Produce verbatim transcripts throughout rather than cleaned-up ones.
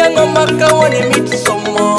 ay ngoma kawani mit somo.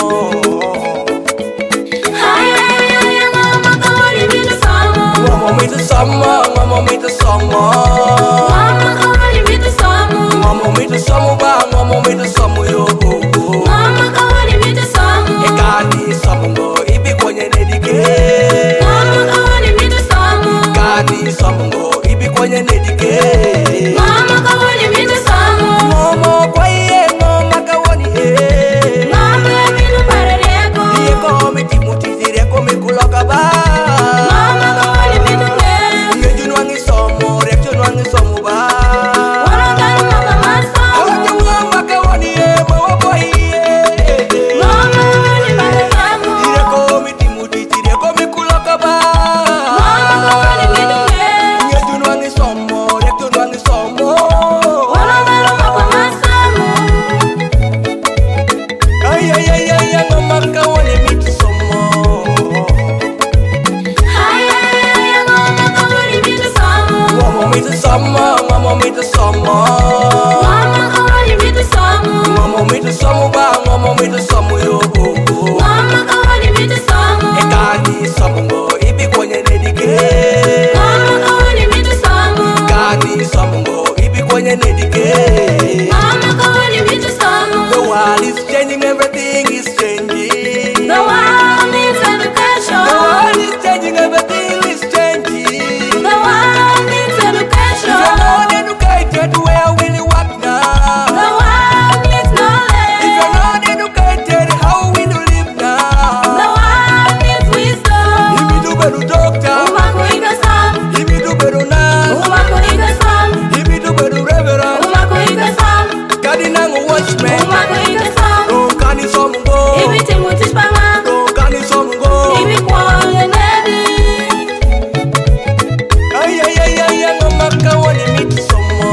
Ay ay ay ngoma kawani mit somo. Ngoma mit somo, ngoma mit somo. Ngoma kawani mit somo. Ngoma mit somo ba, ngoma mit somo yo. Ngoma kawani mit somo. Ekani somo ibi kwenye nedike. Ngoma kawani mit somo. Kani somo ibi kwenye nedike. Ngoma kawani mit somo. Ngoma kwa iye ngoma kawani e. Ngoma minu parereko. Iye komi timutizire komi kuloka ba. Ngoma kawani mit me. Iye junwangi somo, rek junwangi somo ba. Waranganu maka masomo. Awaja ngoma kawani e, mawa kwa iye. Ngoma kawani parereko. Ire komi timutizire komi kuloka ba. Ngoma kawani mit me. Iye junwangi somo, rek junwangi somo. Waranganu maka masomo. Ay ay ay ay ay ngoma kawani mit somo. Ay ay ay ngoma kawani mit somo. Ngoma mit somo, ngoma mit somo. Ngoma kawani mit somo. Ngoma mit somo ba, ngoma mit somo yo. Ngoma kawani mit somo. Ekani somo ibi kwenye nedike. Ngoma kawani mit somo. Kani somo ibi kwenye nedike. Ngoma kawani mit somo. The world is changing, everything is changing. The world needs The education. world is changing, everything is changing. The world needs If education. you're not educated, where will you work now? The world needs If you're knowledge. not educated, how will you live The now? world needs wisdom. If you do better doctor, Umakuiga sam. if you do better nurse, Umakuiga sam. if you do better reverend, Umakuiga sam. cardinal watchman, Umakuiga sam. don't can you some go, Ibiti mutish panga. don't can you some go. Ibi kwale nedi. Ay ay ay ay ay ngoma kawani mit somo.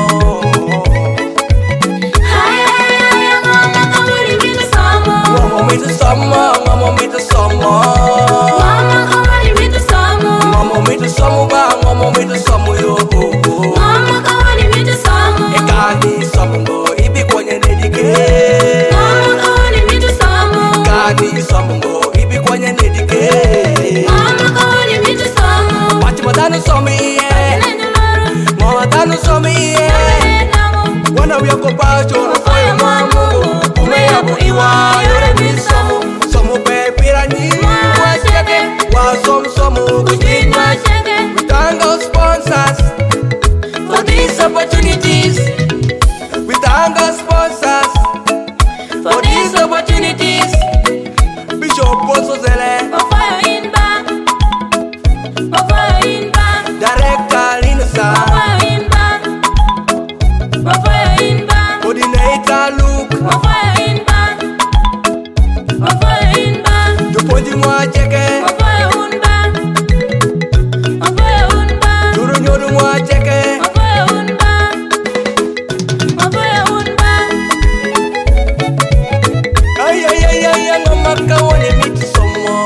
Ay ay ay ngoma kawani mit somo. Ngoma mit somo, ngoma mit somo. Ngoma kawani mit somo. Ngoma mit somo ba, ngoma mit somo yo. Ngoma kawani mit somo. Ekani somo ibi kwenye nedike. Ngoma kawani mit somo. Kani somo ibi kwenye nedike. Ngoma kawani mit somo. Wati matano somi ye, Nene loro. mama tano somi ye. Nene namo. Wana wiyako pacho na foye mamu. Umeyabu iwa yore mi somo. Somo pe pirani washeke. Wa somo somo kushini. Masheke. We thank our sponsors for these opportunities. We thank our sponsors for these opportunities. Bishop Bosozele, Fire in back. Fire in back. Director Linsa, Fire in back. Fire in back. Coordinator Luke, Fire in back. Fire in back. Joponji Mwacheke, Fire in back. Fire in back. Juru Nyodu Mwacheke. Fire in back. Fire in back. Ay ay ay ay ay ngoma kawani mit somo.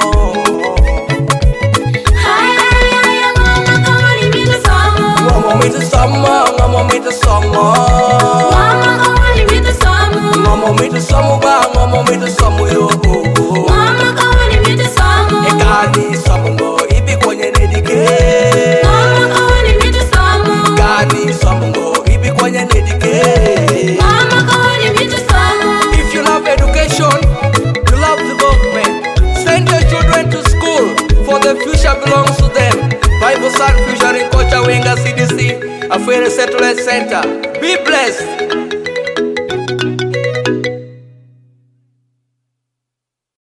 Ay ay ay ngoma kawani mit somo. Ngoma mit somo, ngoma mit somo. Ngoma kawani mit somo. Ngoma mit somo ba, ngoma mit somo yo. Ngoma kawani mit somo. Ekani somo ibi kwenye nedike. Ngoma kawani mit somo. Kani somo ibi kwenye nedike. Ngoma kawani mit somo. If you love education, you love the government. Send your children to school, for the future belongs to them. Bible Sat Future in Kocha Wenga C D C, Affair Settlement Center. Be blessed.